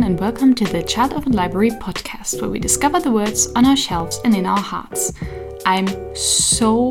and welcome to the Child Orphan Library podcast, where we discover the words on our shelves and in our hearts. I'm so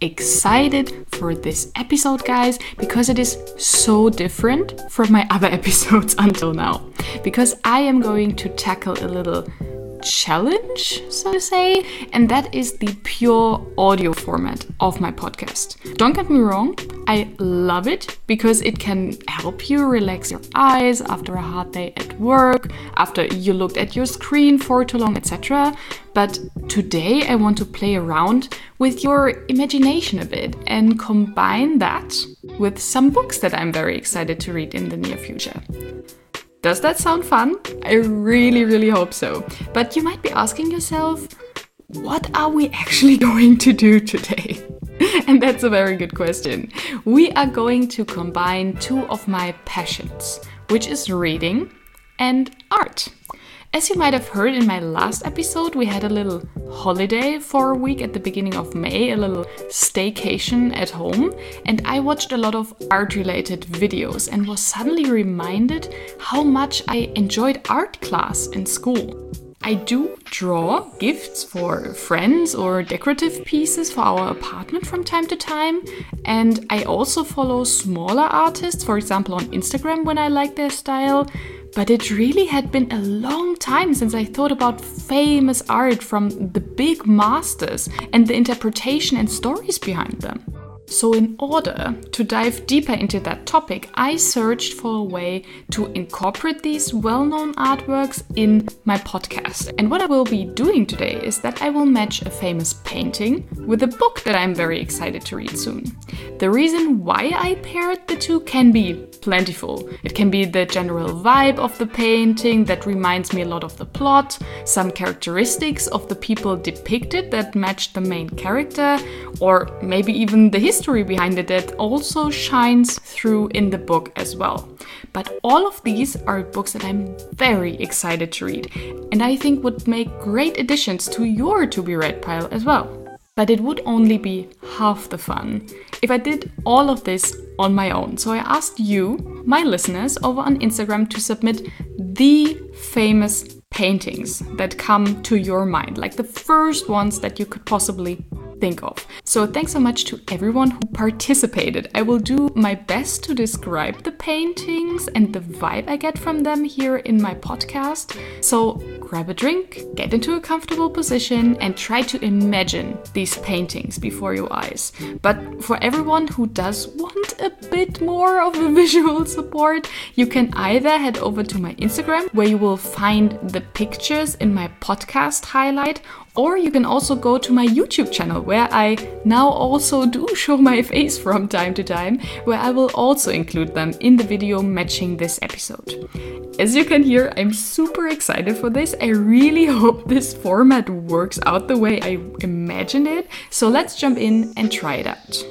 excited for this episode, guys, because it is so different from my other episodes until now. Because I am going to tackle a little challenge, so to say, and that is the pure audio format of my podcast. Don't get me wrong, I love it because it can help you relax your eyes after a hard day at work, after you looked at your screen for too long, etc. But today I want to play around with your imagination a bit and combine that with some books that I'm very excited to read in the near future. Does that sound fun? I really hope so. But you might be asking yourself, what are we actually going to do today? And that's a very good question. We are going to combine two of my passions, which is reading and art. As you might have heard in my last episode, we had a little holiday for a week at the beginning of May, a little staycation at home, and I watched a lot of art-related videos and was suddenly reminded how much I enjoyed art class in school. I do draw gifts for friends or decorative pieces for our apartment from time to time, and I also follow smaller artists, for example on Instagram when I like their style. But it really had been a long time since I thought about famous art from the big masters and the interpretation and stories behind them. So in order to dive deeper into that topic, I searched for a way to incorporate these well-known artworks in my podcast. And what I will be doing today is that I will match a famous painting with a book that I'm very excited to read soon. The reason why I paired the two can be plentiful. It can be the general vibe of the painting that reminds me a lot of the plot, some characteristics of the people depicted that match the main character, or maybe even the history behind it that also shines through in the book as well. But all of these are books that I'm very excited to read, and I think would make great additions to your to-be-read pile as well. But it would only be half the fun if I did all of this on my own. So I asked you, my listeners, over on Instagram to submit the famous paintings that come to your mind, like the first ones that you could possibly think of. So thanks so much to everyone who participated. I will do my best to describe the paintings and the vibe I get from them here in my podcast. So grab a drink, get into a comfortable position, and try to imagine these paintings before your eyes. But for everyone who does want a bit more of a visual support, you can either head over to my Instagram, where you will find the pictures in my podcast highlight, or you can also go to my YouTube channel, where I now also do show my face from time to time, where I will also include them in the video matching this episode. As you can hear, I'm super excited for this. I really hope this format works out the way I imagined it. So let's jump in and try it out.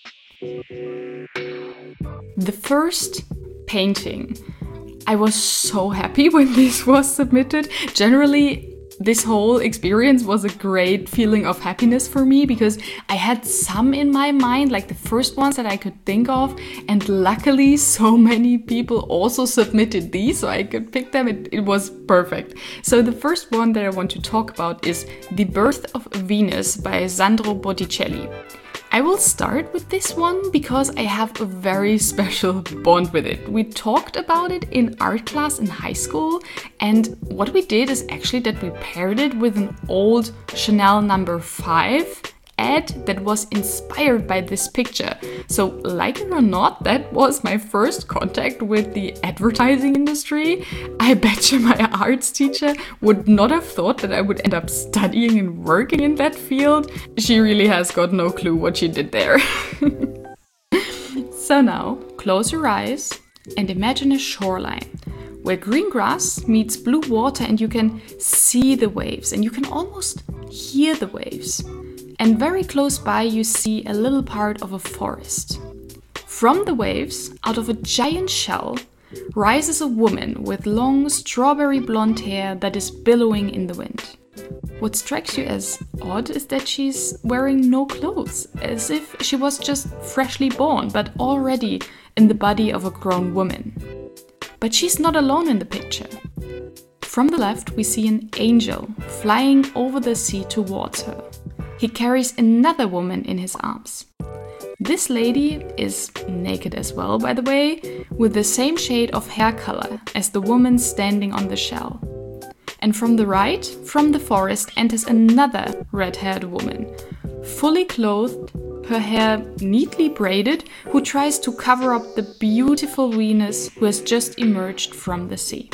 The first painting. I was so happy when this was submitted. Generally, this whole experience was a great feeling of happiness for me because I had some in my mind, like the first ones that I could think of, and luckily so many people also submitted these so I could pick them. It was perfect. So the first one that I want to talk about is The Birth of Venus by Sandro Botticelli. I will start with this one because I have a very special bond with it. We talked about it in art class in high school, and what we did is actually that we paired it with an old Chanel No. 5 ad that was inspired by this picture. So like it or not, that was my first contact with the advertising industry. I bet you my arts teacher would not have thought that I would end up studying and working in that field. She really has got no clue what she did there. So now, close your eyes and imagine a shoreline where green grass meets blue water, and you can see the waves and you can almost hear the waves. And very close by you see a little part of a forest. From the waves, out of a giant shell, rises a woman with long strawberry blonde hair that is billowing in the wind. What strikes you as odd is that she's wearing no clothes, as if she was just freshly born, but already in the body of a grown woman. But she's not alone in the picture. From the left, we see an angel flying over the sea towards her. He carries another woman in his arms. This lady is naked as well, by the way, with the same shade of hair color as the woman standing on the shell. And from the right, from the forest, enters another red-haired woman, fully clothed, her hair neatly braided, who tries to cover up the beautiful Venus who has just emerged from the sea.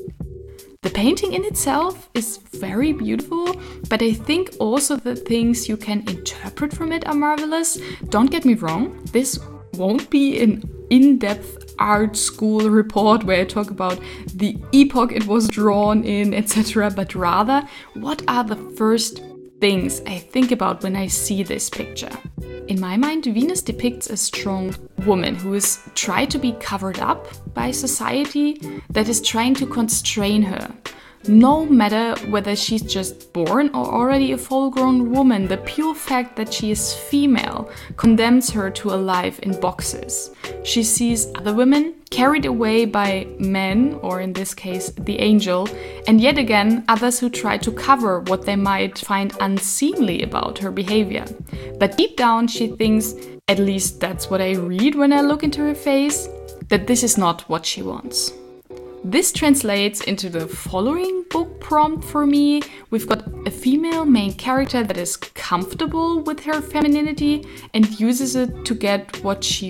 The painting in itself is very beautiful, but I think also the things you can interpret from it are marvelous. Don't get me wrong, this won't be an in-depth art school report where I talk about the epoch it was drawn in, etc., but rather, what are the first things I think about when I see this picture? In my mind, Venus depicts a strong woman who is tried to be covered up by society that is trying to constrain her. No matter whether she's just born or already a full-grown woman, the pure fact that she is female condemns her to a life in boxes. She sees other women carried away by men, or in this case, the angel, and yet again, others who try to cover what they might find unseemly about her behavior. But deep down, she thinks, at least that's what I read when I look into her face, that this is not what she wants. This translates into the following book prompt for me. We've got a female main character that is comfortable with her femininity and uses it to get what she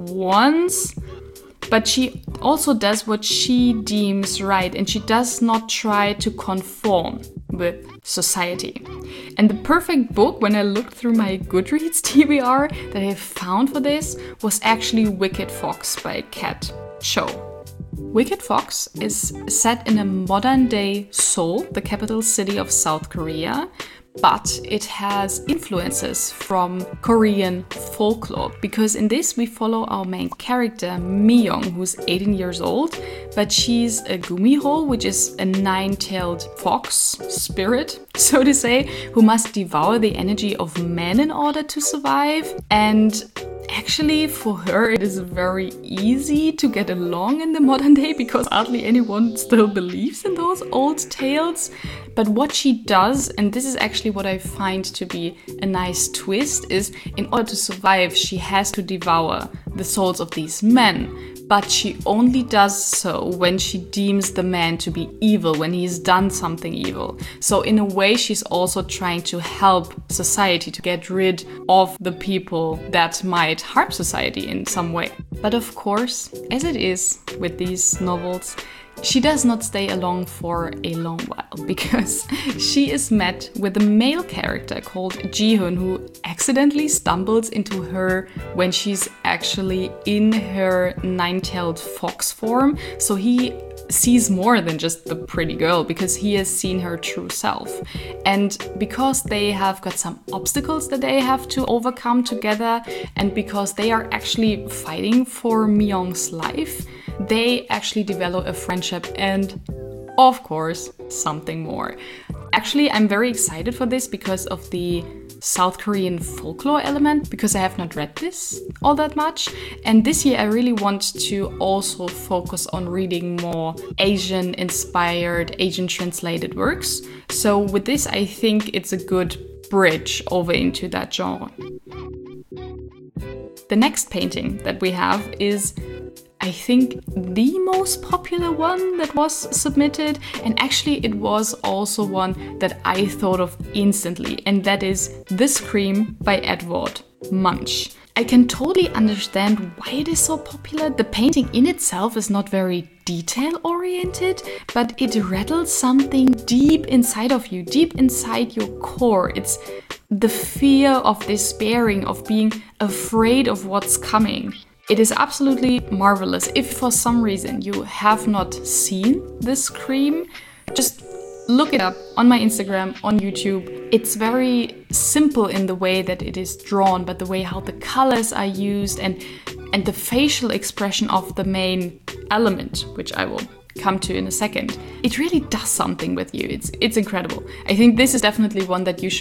wants, but she also does what she deems right, and she does not try to conform with society. And the perfect book, when I looked through my Goodreads TBR that I found for this, was actually Wicked Fox by Kat Cho. Wicked Fox is set in a modern-day Seoul, the capital city of South Korea, but it has influences from Korean folklore, because in this we follow our main character, Mi-young, who's 18 years old, but she's a gumiho, which is a nine-tailed fox spirit, so to say, who must devour the energy of men in order to survive. And actually, for her, it is very easy to get along in the modern day because hardly anyone still believes in those old tales. But what she does, and this is actually what I find to be a nice twist, is in order to survive, she has to devour the souls of these men. But she only does so when she deems the man to be evil, when he's done something evil. So in a way, she's also trying to help society to get rid of the people that might harm society in some way. But of course, as it is with these novels, she does not stay along for a long while, because she is met with a male character called Ji-hoon, who accidentally stumbles into her when she's actually in her nine-tailed fox form. So he sees more than just the pretty girl, because he has seen her true self. And because they have got some obstacles that they have to overcome together, and because they are actually fighting for Mi-young's life, they actually develop a friendship and, of course, something more. Actually, I'm very excited for this because of the South Korean folklore element, because I have not read this all that much. And this year I really want to also focus on reading more Asian-inspired, Asian-translated works. So with this, I think it's a good bridge over into that genre. The next painting that we have is, I think, the most popular one that was submitted, and actually it was also one that I thought of instantly, and that is The Scream by Edvard Munch. I can totally understand why it is so popular. The painting in itself is not very detail-oriented, but it rattles something deep inside of you, deep inside your core. It's the fear of despairing, of being afraid of what's coming. It is absolutely marvelous. If for some reason you have not seen The Scream, just look it up on my Instagram, on YouTube. It's very simple in the way that it is drawn, but the way how the colors are used and the facial expression of the main element, which I will come to in a second, it really does something with you. It's incredible. I think this is definitely one that you should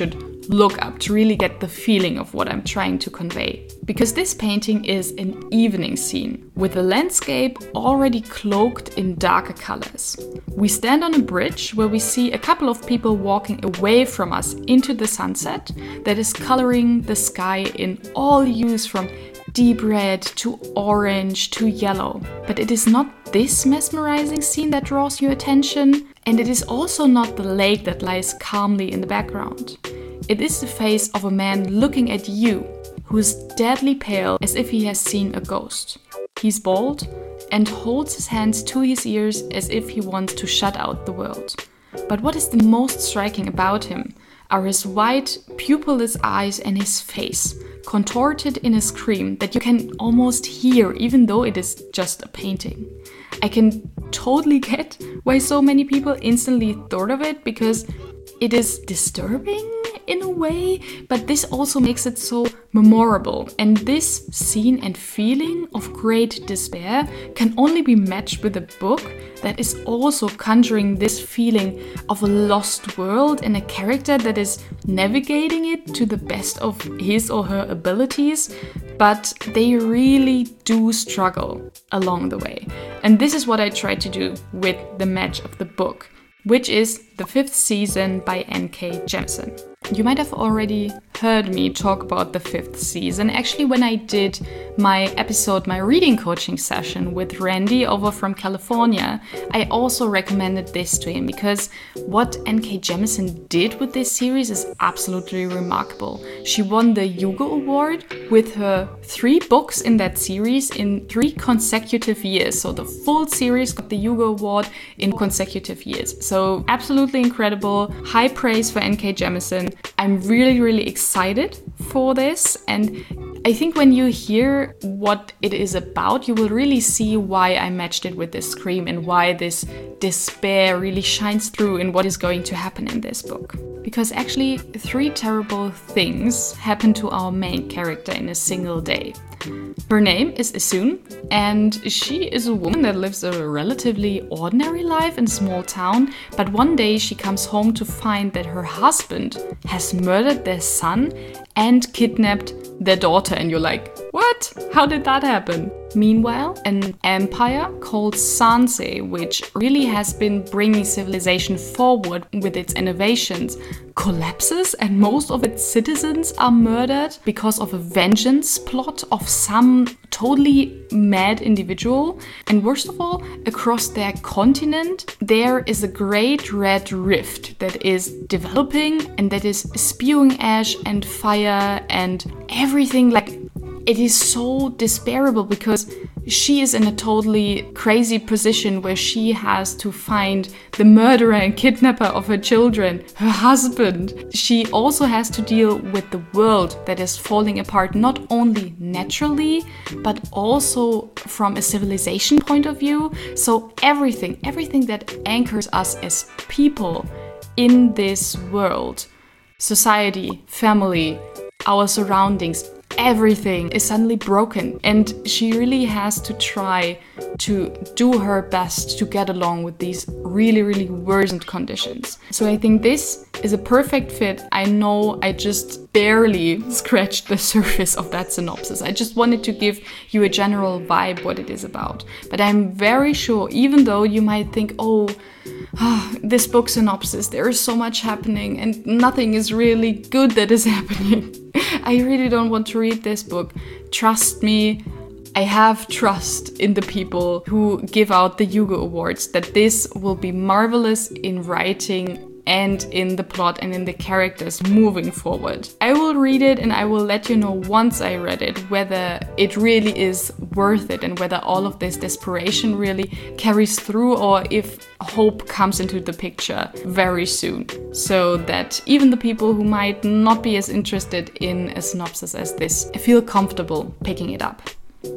look up to really get the feeling of what I'm trying to convey. Because this painting is an evening scene with the landscape already cloaked in darker colors. We stand on a bridge where we see a couple of people walking away from us into the sunset that is coloring the sky in all hues from deep red to orange to yellow. But it is not this mesmerizing scene that draws your attention, and it is also not the lake that lies calmly in the background. It is the face of a man looking at you, who is deadly pale as if he has seen a ghost. He's bald and holds his hands to his ears as if he wants to shut out the world. But what is the most striking about him are his wide, pupilless eyes and his face, contorted in a scream that you can almost hear even though it is just a painting. I can totally get why so many people instantly thought of it, because it is disturbing in a way, but this also makes it so memorable. And this scene and feeling of great despair can only be matched with a book that is also conjuring this feeling of a lost world and a character that is navigating it to the best of his or her abilities, but they really do struggle along the way. And this is what I tried to do with The Match of the Book, which is the 5th season by N.K. Jemisin. You might have already heard me talk about the 5th season. Actually, when I did my reading coaching session with Randy over from California, I also recommended this to him because what N.K. Jemisin did with this series is absolutely remarkable. She won the Hugo Award with her 3 books in that series in 3 consecutive years. So the full series got the Hugo Award in consecutive years. So absolutely incredible. High praise for N.K. Jemisin. I'm really, really excited for this, and I think when you hear what it is about, you will really see why I matched it with this scream and why this despair really shines through in what is going to happen in this book. Because actually 3 terrible things happen to our main character in a single day. Her name is Isun, and she is a woman that lives a relatively ordinary life in a small town, but one day she comes home to find that her husband has murdered their son and kidnapped their daughter, and you're like, what? How did that happen? Meanwhile, an empire called Sansei, which really has been bringing civilization forward with its innovations, collapses and most of its citizens are murdered because of a vengeance plot of some totally mad individual. And worst of all, across their continent, there is a great red rift that is developing and that is spewing ash and fire and everything. Like, it is so despairable because she is in a totally crazy position where she has to find the murderer and kidnapper of her children, her husband. She also has to deal with the world that is falling apart, not only naturally, but also from a civilization point of view. So everything that anchors us as people in this world, society, family, our surroundings, everything is suddenly broken, and she really has to try to do her best to get along with these really, really worsened conditions. So I think this is a perfect fit. I know I just barely scratched the surface of that synopsis. I just wanted to give you a general vibe what it is about. But I'm very sure, even though you might think, this book synopsis, there is so much happening and nothing is really good that is happening. I really don't want to read this book. Trust me, I have trust in the people who give out the Hugo Awards that this will be marvelous in writing and in the plot and in the characters moving forward. I will read it and I will let you know once I read it whether it really is worth it and whether all of this desperation really carries through or if hope comes into the picture very soon, so that even the people who might not be as interested in a synopsis as this feel comfortable picking it up.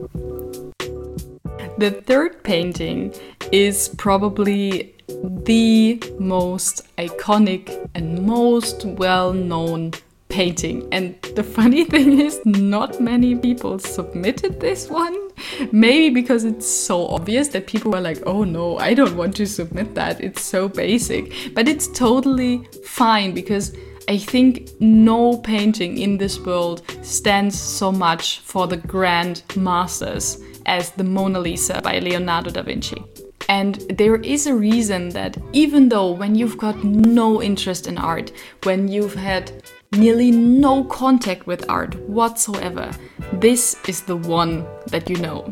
The third painting is probably the most iconic and most well-known painting. And the funny thing is, not many people submitted this one. Maybe because it's so obvious that people were like, oh no, I don't want to submit that. It's so basic. But it's totally fine because I think no painting in this world stands so much for the grand masters as the Mona Lisa by Leonardo da Vinci. And there is a reason that even though when you've got no interest in art, when you've had nearly no contact with art whatsoever, this is the one that you know.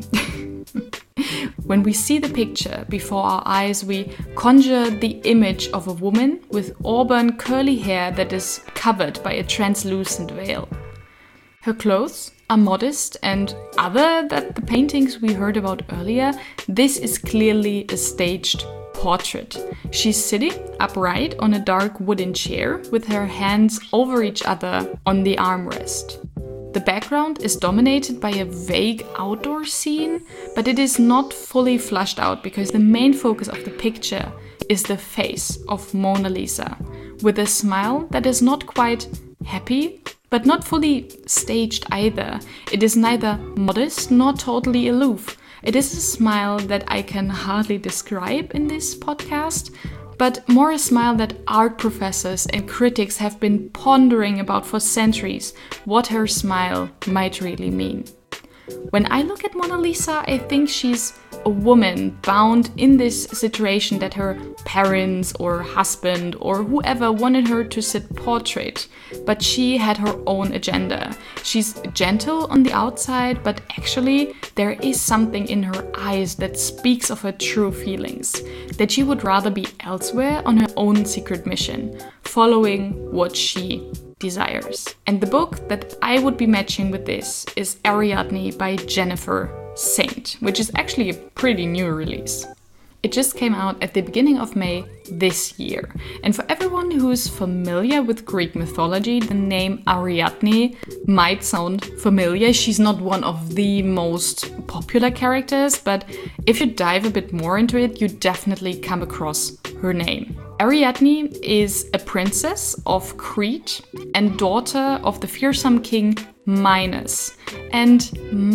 When we see the picture before our eyes, we conjure the image of a woman with auburn curly hair that is covered by a translucent veil. Her clothes are modest, and other than the paintings we heard about earlier, this is clearly a staged portrait. She's sitting upright on a dark wooden chair with her hands over each other on the armrest. The background is dominated by a vague outdoor scene, but it is not fully flushed out because the main focus of the picture is the face of Mona Lisa, with a smile that is not quite happy, but not fully staged either. It is neither modest nor totally aloof. It is a smile that I can hardly describe in this podcast, but more a smile that art professors and critics have been pondering about for centuries what her smile might really mean. When I look at Mona Lisa, I think she's a woman bound in this situation that her parents or husband or whoever wanted her to sit portrait, but she had her own agenda. She's gentle on the outside, but actually there is something in her eyes that speaks of her true feelings, that she would rather be elsewhere on her own secret mission, following what she desires. And the book that I would be matching with this is Ariadne by Jennifer Saint, which is actually a pretty new release. It just came out at the beginning of May this year. And for everyone who's familiar with Greek mythology, the name Ariadne might sound familiar. She's not one of the most popular characters, but if you dive a bit more into it, you definitely come across her name. Ariadne is a princess of Crete and daughter of the fearsome king Minos. And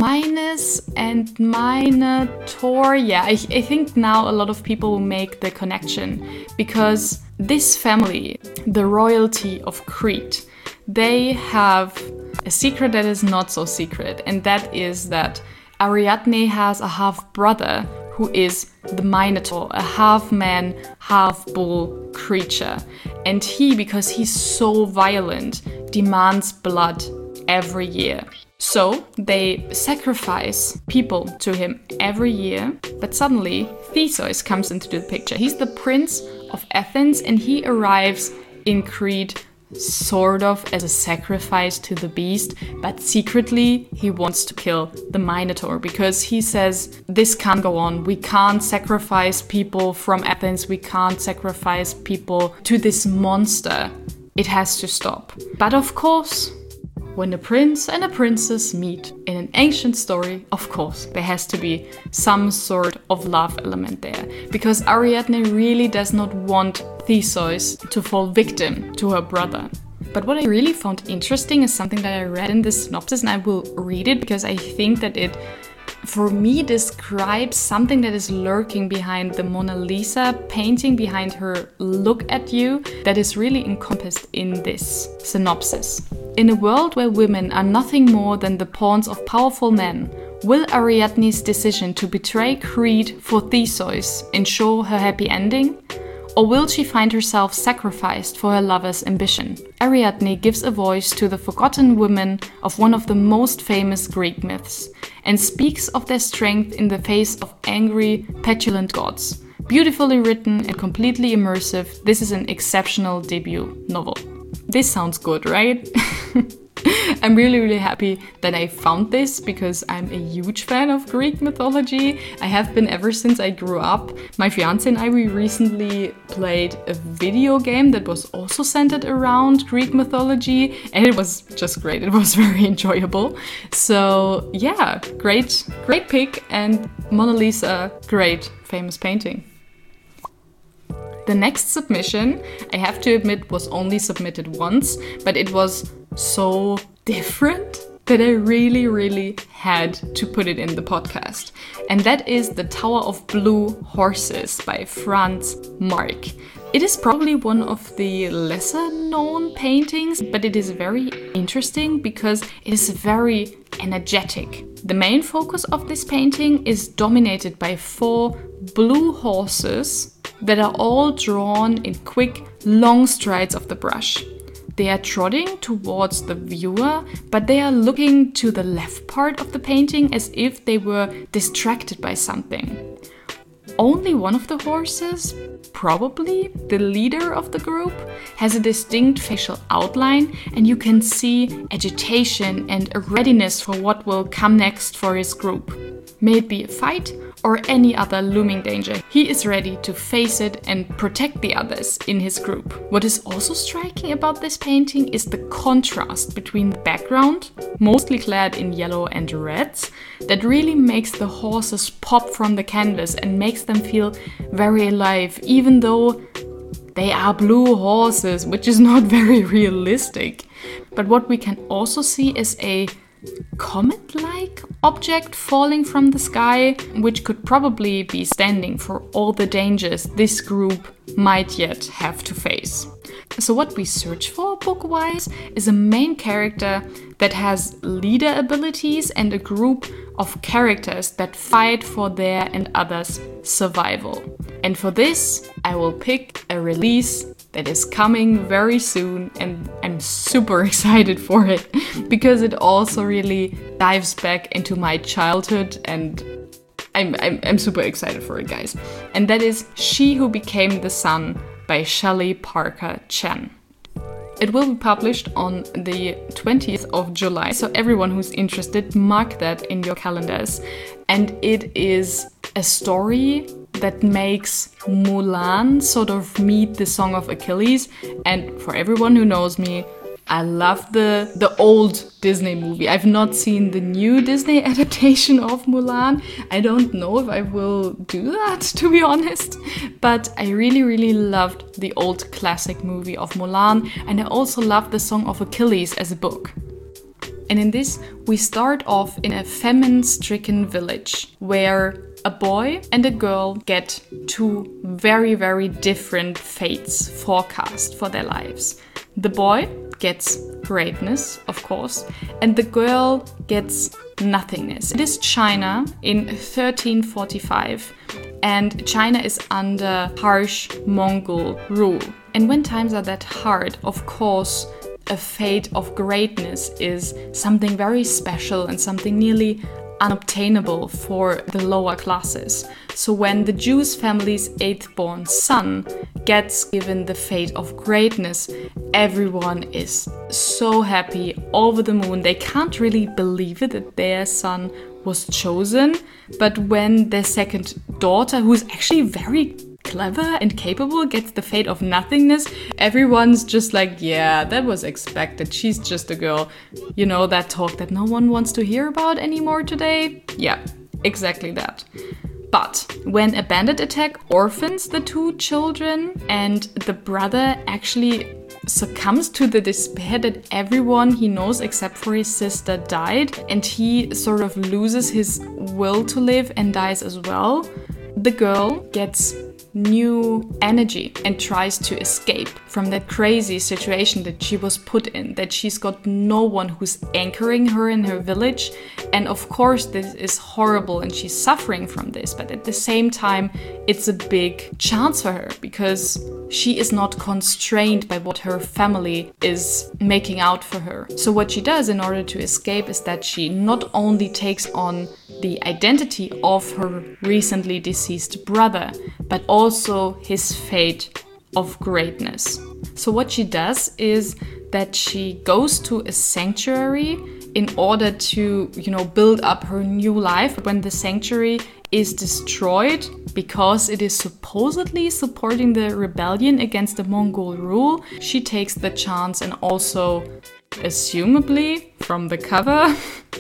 Minos and Minotaur, I think now a lot of people will make the connection, because this family, the royalty of Crete, they have a secret that is not so secret, and that is that Ariadne has a half-brother who is the Minotaur, a half-man, half-bull creature. And he, because he's so violent, demands blood every year. So they sacrifice people to him every year, but suddenly Theseus comes into the picture. He's the prince of Athens, and he arrives in Crete sort of as a sacrifice to the beast, but secretly he wants to kill the Minotaur because he says, this can't go on. We can't sacrifice people from Athens. We can't sacrifice people to this monster. It has to stop. But of course, when a prince and a princess meet in an ancient story, of course, there has to be some sort of love element there, because Ariadne really does not want Theseus to fall victim to her brother. But what I really found interesting is something that I read in this synopsis, and I will read it because I think that it, for me, describes something that is lurking behind the Mona Lisa painting, behind her look at you, that is really encompassed in this synopsis. In a world where women are nothing more than the pawns of powerful men, will Ariadne's decision to betray Crete for Theseus ensure her happy ending? Or will she find herself sacrificed for her lover's ambition? Ariadne gives a voice to the forgotten women of one of the most famous Greek myths, and speaks of their strength in the face of angry, petulant gods. Beautifully written and completely immersive, this is an exceptional debut novel. This sounds good, right? I'm really happy that I found this because I'm a huge fan of Greek mythology. I have been ever since I grew up. My fiance and I, we recently played a video game that was also centered around Greek mythology, and it was just great. It was very enjoyable. So yeah, great pick, and Mona Lisa, great famous painting. The next submission, I have to admit, was only submitted once, but it was so different that I really had to put it in the podcast. And that is The Tower of Blue Horses by Franz Marc. It is probably one of the lesser known paintings, but it is very interesting because it is very energetic. The main focus of this painting is dominated by 4 blue horses that are all drawn in quick, long strides of the brush. They are trotting towards the viewer, but they are looking to the left part of the painting as if they were distracted by something. Only one of the horses, probably the leader of the group, has a distinct facial outline, and you can see agitation and a readiness for what will come next for his group. May it be a fight or any other looming danger, he is ready to face it and protect the others in his group. What is also striking about this painting is the contrast between the background, mostly clad in yellow and reds, that really makes the horses pop from the canvas and makes them feel very alive, even though they are blue horses, which is not very realistic. But what we can also see is a comet-like object falling from the sky, which could probably be standing for all the dangers this group might yet have to face. So what we search for book-wise is a main character that has leader abilities and a group of characters that fight for their and others' survival. And for this, I will pick a release that is coming very soon, and I'm super excited for it because it also really dives back into my childhood, and I'm super excited for it, guys. And that is She Who Became the Sun by Shelley Parker Chan. It will be published on the 20th of July, so everyone who's interested, mark that in your calendars. And it is a story that makes Mulan sort of meet the Song of Achilles. And for everyone who knows me, I love the old Disney movie. I've not seen the new Disney adaptation of Mulan. I don't know if I will do that, to be honest. But I really, really loved the old classic movie of Mulan. And I also loved the Song of Achilles as a book. And in this, we start off in a famine-stricken village where a boy and a girl get 2 very, very different fates forecast for their lives. The boy gets greatness, of course, and the girl gets nothingness. It is China in 1345, and China is under harsh Mongol rule. And when times are that hard, of course, a fate of greatness is something very special and something nearly unobtainable for the lower classes. So when the Jewish family's 8th-born son gets given the fate of greatness, everyone is so happy, over the moon. They can't really believe it that their son was chosen. But when their second daughter, who's actually very clever and capable, gets the fate of nothingness, everyone's just like, yeah, that was expected. She's just a girl. You know, that talk that no one wants to hear about anymore today? Yeah, exactly that. But when a bandit attack orphans the 2 children and the brother actually succumbs to the despair that everyone he knows except for his sister died, and he sort of loses his will to live and dies as well, the girl gets new energy and tries to escape from that crazy situation that she was put in, that she's got no one who's anchoring her in her village. And of course this is horrible and she's suffering from this, but at the same time it's a big chance for her because she is not constrained by what her family is making out for her. So what she does in order to escape is that she not only takes on the identity of her recently deceased brother, but also his fate of greatness. So what she does is that she goes to a sanctuary in order to, build up her new life. When the sanctuary is destroyed because it is supposedly supporting the rebellion against the Mongol rule, she takes the chance and also, assumably from the cover,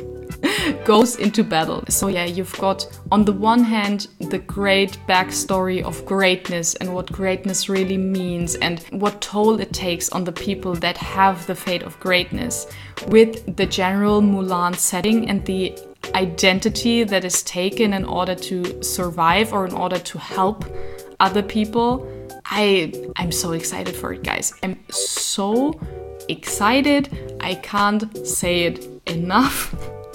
goes into battle. So yeah, you've got on the one hand the great backstory of greatness and what greatness really means and what toll it takes on the people that have the fate of greatness, with the general Mulan setting and the identity that is taken in order to survive or in order to help other people. I'm so excited for it, guys. I'm so excited. I can't say it enough.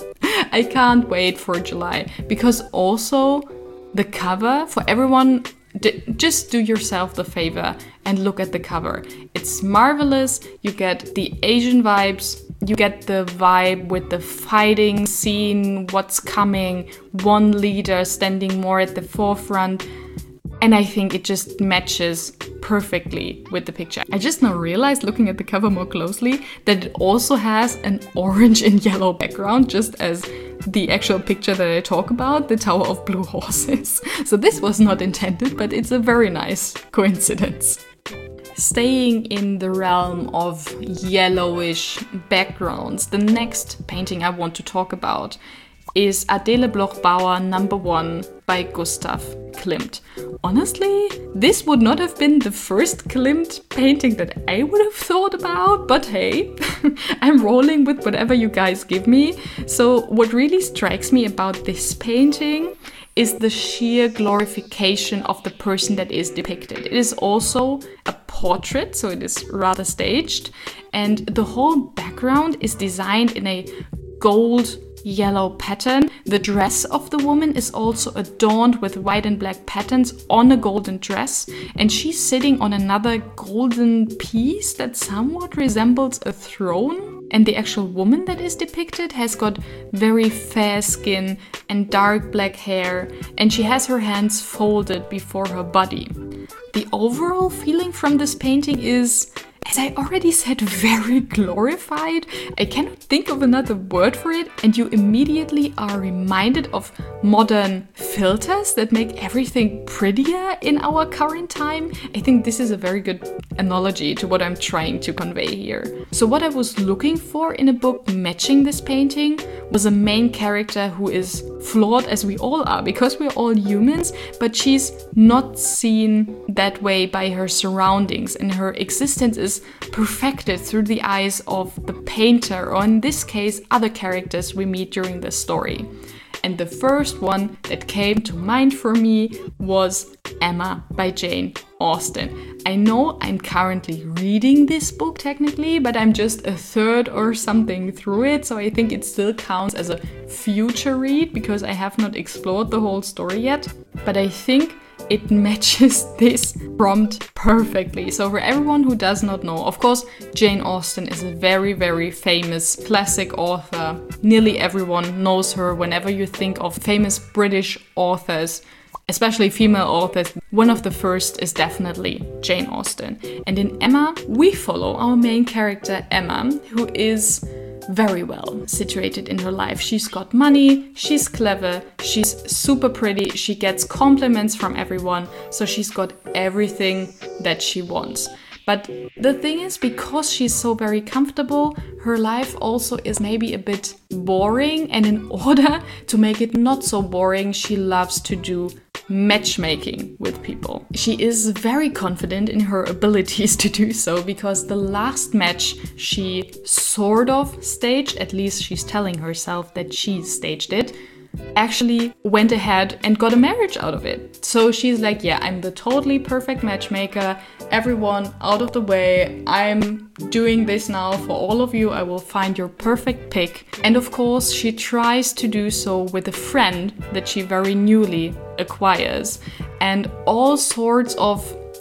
I can't wait for July, because also the cover, for everyone, just do yourself the favor and look at the cover. It's marvelous. You get the Asian vibes. You get the vibe with the fighting scene, what's coming, one leader standing more at the forefront. And I think it just matches perfectly with the picture. I just now realized, looking at the cover more closely, that it also has an orange and yellow background, just as the actual picture that I talk about, the Tower of Blue Horses. So this was not intended, but it's a very nice coincidence. Staying in the realm of yellowish backgrounds, the next painting I want to talk about is Adele Bloch-Bauer number 1 by Gustav Klimt. Honestly, this would not have been the first Klimt painting that I would have thought about, but hey, I'm rolling with whatever you guys give me. So what really strikes me about this painting is the sheer glorification of the person that is depicted. It is also a portrait, so it is rather staged, and the whole background is designed in a gold yellow pattern. The dress of the woman is also adorned with white and black patterns on a golden dress, and she's sitting on another golden piece that somewhat resembles a throne. And the actual woman that is depicted has got very fair skin and dark black hair, and she has her hands folded before her body. The overall feeling from this painting is, as I already said, very glorified. I cannot think of another word for it, and you immediately are reminded of modern filters that make everything prettier in our current time. I think this is a very good analogy to what I'm trying to convey here. So what I was looking for in a book matching this painting was a main character who is flawed, as we all are, because we're all humans, but she's not seen that way by her surroundings, and her existence is perfected through the eyes of the painter, or in this case, other characters we meet during the story. And the first one that came to mind for me was Emma by Jane Austen. I know I'm currently reading this book technically, but I'm just a third or something through it, so I think it still counts as a future read because I have not explored the whole story yet. But I think it matches this prompt perfectly. So for everyone who does not know, of course, Jane Austen is a very, very famous classic author. Nearly everyone knows her. Whenever you think of famous British authors, especially female authors, one of the first is definitely Jane Austen. And in Emma, we follow our main character, Emma, who is very well situated in her life. She's got money, she's clever, she's super pretty, she gets compliments from everyone, so she's got everything that she wants. But the thing is, because she's so very comfortable, her life also is maybe a bit boring, and in order to make it not so boring, she loves to do matchmaking with people. She is very confident in her abilities to do so, because the last match she sort of staged, at least she's telling herself that she staged it, actually went ahead and got a marriage out of it. So she's like, yeah, I'm the totally perfect matchmaker. Everyone out of the way. I'm doing this now for all of you. I will find your perfect pick. And of course, she tries to do so with a friend that she very newly acquires. And all sorts of,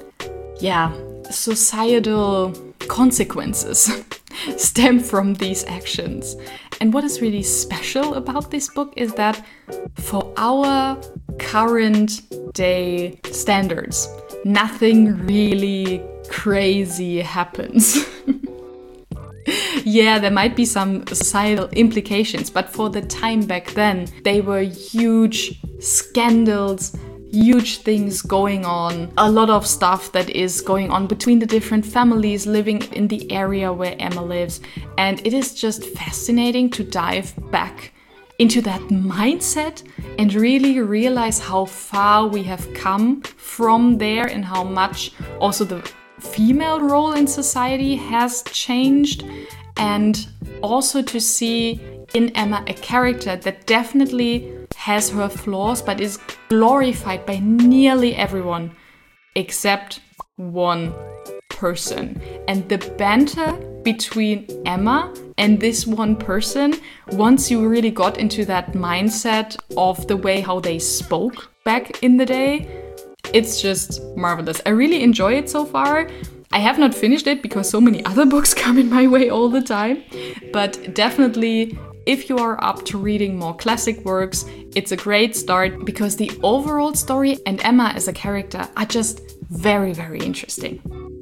societal consequences stem from these actions. And what is really special about this book is that for our current day standards, nothing really crazy happens. Yeah, there might be some societal implications, but for the time back then, they were huge scandals, huge things going on, a lot of stuff that is going on between the different families living in the area where Emma lives. And it is just fascinating to dive back into that mindset and really realize how far we have come from there and how much also the female role in society has changed. And also to see in Emma a character that definitely has her flaws but is glorified by nearly everyone except one person. And the banter between Emma and this one person, once you really got into that mindset of the way how they spoke back in the day, it's just marvelous. I really enjoy it so far. I have not finished it because so many other books come in my way all the time, but definitely if you are up to reading more classic works, it's a great start because the overall story and Emma as a character are just very, very interesting.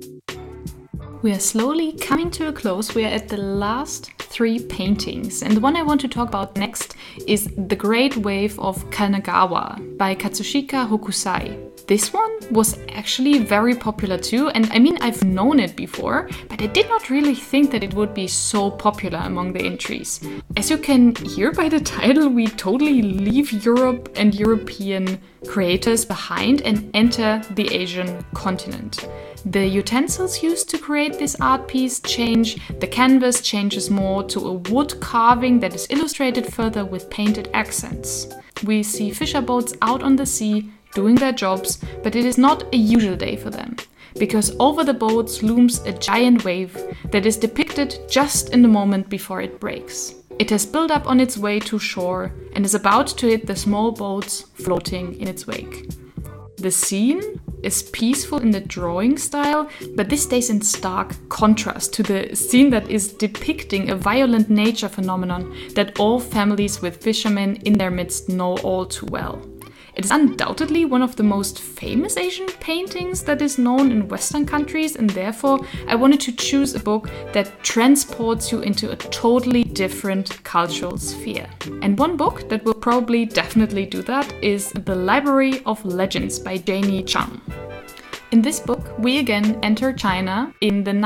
We are slowly coming to a close. We are at the last 3 paintings, and the one I want to talk about next is The Great Wave of Kanagawa by Katsushika Hokusai. This one was actually very popular too, and I mean, I've known it before, but I did not really think that it would be so popular among the entries. As you can hear by the title, we totally leave Europe and European creators behind and enter the Asian continent. The utensils used to create this art piece change, the canvas changes more to a wood carving that is illustrated further with painted accents. We see fisher boats out on the sea, doing their jobs, but it is not a usual day for them, because over the boats looms a giant wave that is depicted just in the moment before it breaks. It has built up on its way to shore and is about to hit the small boats floating in its wake. The scene is peaceful in the drawing style, but this stays in stark contrast to the scene that is depicting a violent nature phenomenon that all families with fishermen in their midst know all too well. It is undoubtedly one of the most famous Asian paintings that is known in Western countries, and therefore I wanted to choose a book that transports you into a totally different cultural sphere. And one book that will probably definitely do that is The Library of Legends by Janie Chang. In this book, we again enter China in the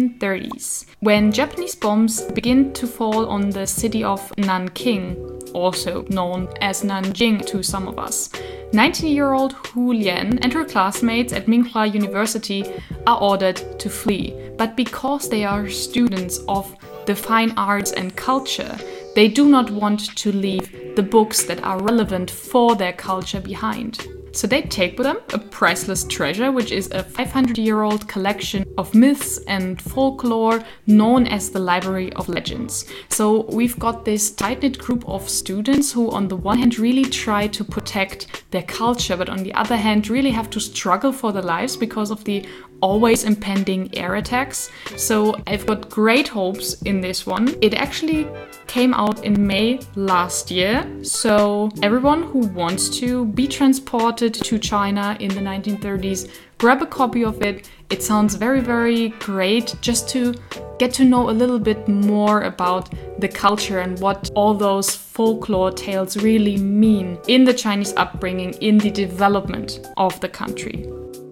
1930s, when Japanese bombs begin to fall on the city of Nanking, also known as Nanjing to some of us. 19-year-old Hu Lian and her classmates at Minghua University are ordered to flee, but because they are students of the fine arts and culture, they do not want to leave the books that are relevant for their culture behind. So they take with them a priceless treasure, which is a 500-year-old collection of myths and folklore known as the Library of Legends. So we've got this tight-knit group of students who on the one hand really try to protect their culture, but on the other hand really have to struggle for their lives because of the always impending air attacks. So I've got great hopes in this one. It actually came out in May last year, so everyone who wants to be transported to China in the 1930s, grab a copy of it. It sounds very, very great just to get to know a little bit more about the culture and what all those folklore tales really mean in the Chinese upbringing, in the development of the country.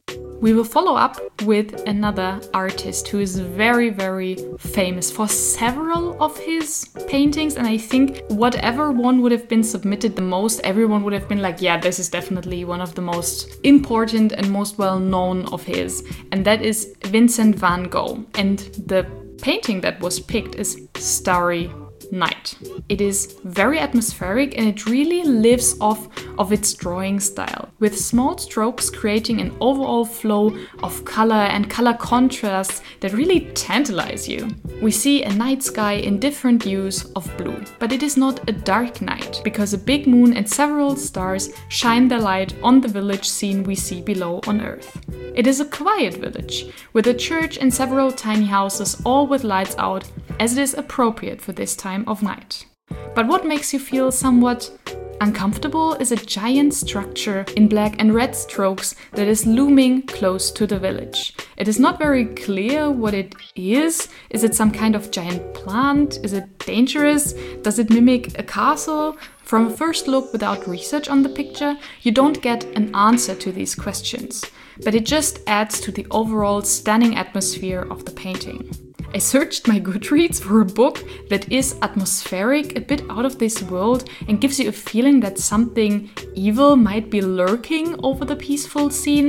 We will follow up with another artist who is very, very famous for several of his paintings, and I think whatever one would have been submitted the most, everyone would have been like, yeah, this is definitely one of the most important and most well-known of his, and that is Vincent van Gogh. And the painting that was picked is Starry Night. It is very atmospheric and it really lives off of its drawing style, with small strokes creating an overall flow of color and color contrasts that really tantalize you. We see a night sky in different hues of blue, but it is not a dark night because a big moon and several stars shine their light on the village scene we see below on Earth. It is a quiet village, with a church and several tiny houses, all with lights out, as it is appropriate for this time of night. But what makes you feel somewhat uncomfortable is a giant structure in black and red strokes that is looming close to the village. It is not very clear what it is. Is it some kind of giant plant? Is it dangerous? Does it mimic a castle? From a first look without research on the picture, you don't get an answer to these questions, but it just adds to the overall stunning atmosphere of the painting. I searched my Goodreads for a book that is atmospheric, a bit out of this world, and gives you a feeling that something evil might be lurking over the peaceful scene.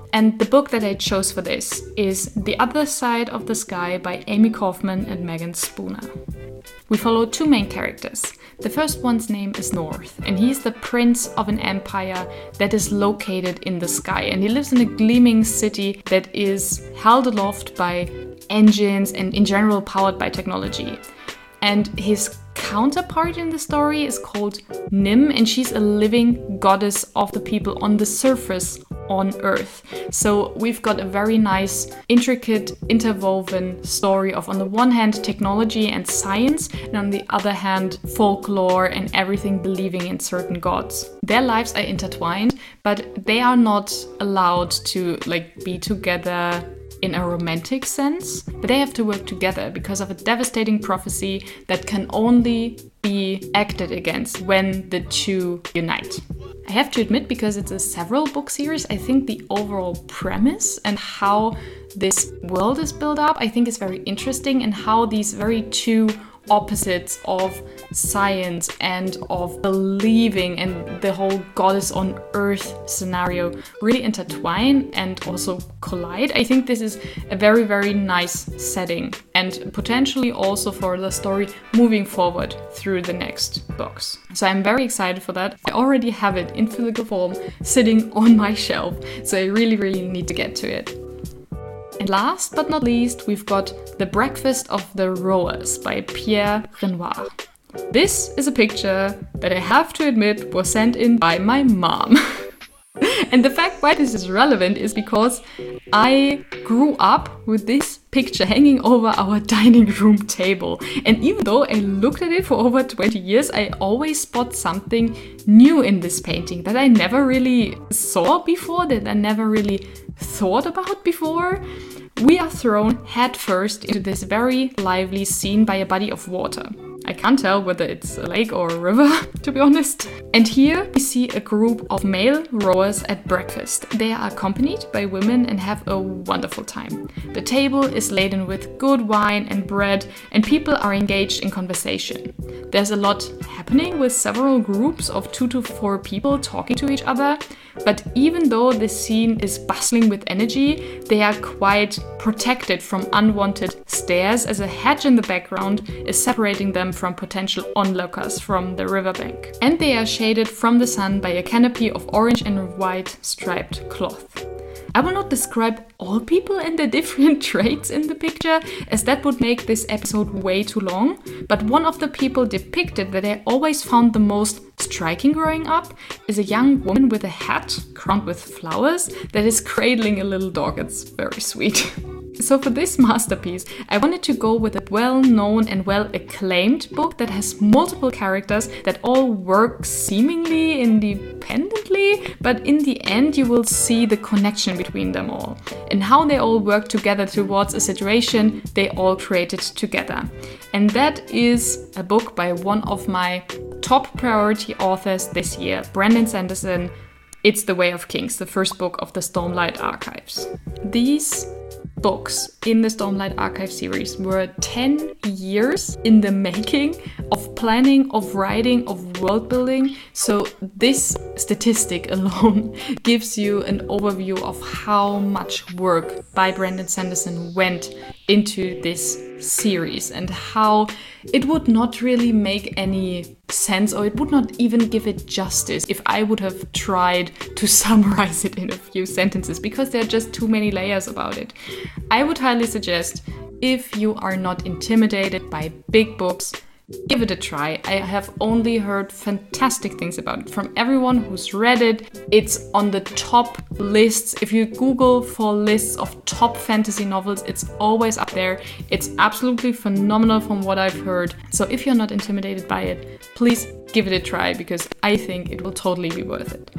And the book that I chose for this is The Other Side of the Sky by Amy Kaufman and Megan Spooner. We follow two main characters. The first one's name is North, and he's the prince of an empire that is located in the sky. And he lives in a gleaming city that is held aloft by engines and in general powered by technology. And his counterpart in the story is called Nim, and she's a living goddess of the people on the surface on Earth. So we've got a very nice, intricate, interwoven story of, on the one hand, technology and science, and on the other hand, folklore and everything believing in certain gods. Their lives are intertwined, but they are not allowed to be together in a romantic sense, but they have to work together because of a devastating prophecy that can only be acted against when the two unite. I have to admit, because it's a several book series, I think the overall premise and how this world is built up, I think is very interesting, and how these very two opposites of science and of believing and the whole goddess on earth scenario really intertwine and also collide. I think this is a very, very nice setting, and potentially also for the story moving forward through the next books. So I'm very excited for that. I already have it in physical form sitting on my shelf, so I really, really need to get to it. And last but not least, we've got The Breakfast of the Rowers by Pierre Renoir. This is a picture that I have to admit was sent in by my mom. And the fact why this is relevant is because I grew up with this picture hanging over our dining room table. And even though I looked at it for over 20 years, I always spot something new in this painting that I never really saw before, that I never really thought about before. We are thrown headfirst into this very lively scene by a body of water. I can't tell whether it's a lake or a river, to be honest. And here we see a group of male rowers at breakfast. They are accompanied by women and have a wonderful time. The table is laden with good wine and bread, and people are engaged in conversation. There's a lot happening with several groups of 2 to 4 people talking to each other. But even though this scene is bustling with energy, they are quite protected from unwanted stares, as a hedge in the background is separating them from potential onlookers from the riverbank. And they are shaded from the sun by a canopy of orange and white striped cloth. I will not describe all people and their different traits in the picture, as that would make this episode way too long, but one of the people depicted that I always found the most striking growing up is a young woman with a hat crowned with flowers that is cradling a little dog. It's very sweet. So for this masterpiece, I wanted to go with a well-known and well-acclaimed book that has multiple characters that all work seemingly independently, but in the end you will see the connection between them all and how they all work together towards a situation they all created together. And that is a book by one of my top priority authors this year, Brandon Sanderson. It's The Way of Kings, the first book of the Stormlight Archives. These books in the Stormlight Archive series were 10 years in the making of planning, of writing, of world building. So this statistic alone gives you an overview of how much work by Brandon Sanderson went into this series and how it would not really make any sense, or it would not even give it justice if I would have tried to summarize it in a few sentences, because there are just too many layers about it. I would highly suggest, if you are not intimidated by big books, give it a try. I have only heard fantastic things about it from everyone who's read it. It's on the top lists. If you Google for lists of top fantasy novels, it's always up there. It's absolutely phenomenal from what I've heard. So if you're not intimidated by it, please give it a try, because I think it will totally be worth it.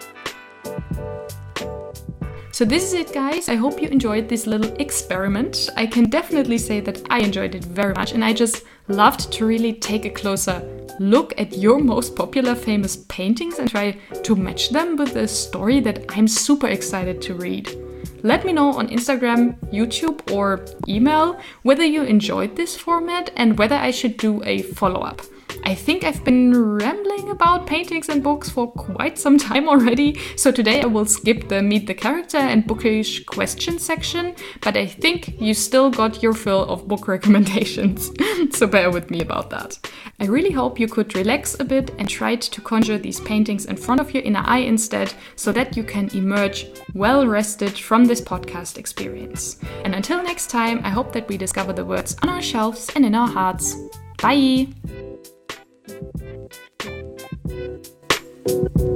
So this is it, guys. I hope you enjoyed this little experiment. I can definitely say that I enjoyed it very much, and I just loved to really take a closer look at your most popular famous paintings and try to match them with a story that I'm super excited to read. Let me know on Instagram, YouTube or email whether you enjoyed this format and whether I should do a follow-up. I think I've been rambling about paintings and books for quite some time already, so today I will skip the meet the character and bookish question section, but I think you still got your fill of book recommendations, so bear with me about that. I really hope you could relax a bit and try to conjure these paintings in front of your inner eye instead, so that you can emerge well rested from this podcast experience. And until next time, I hope that we discover the words on our shelves and in our hearts. Bye!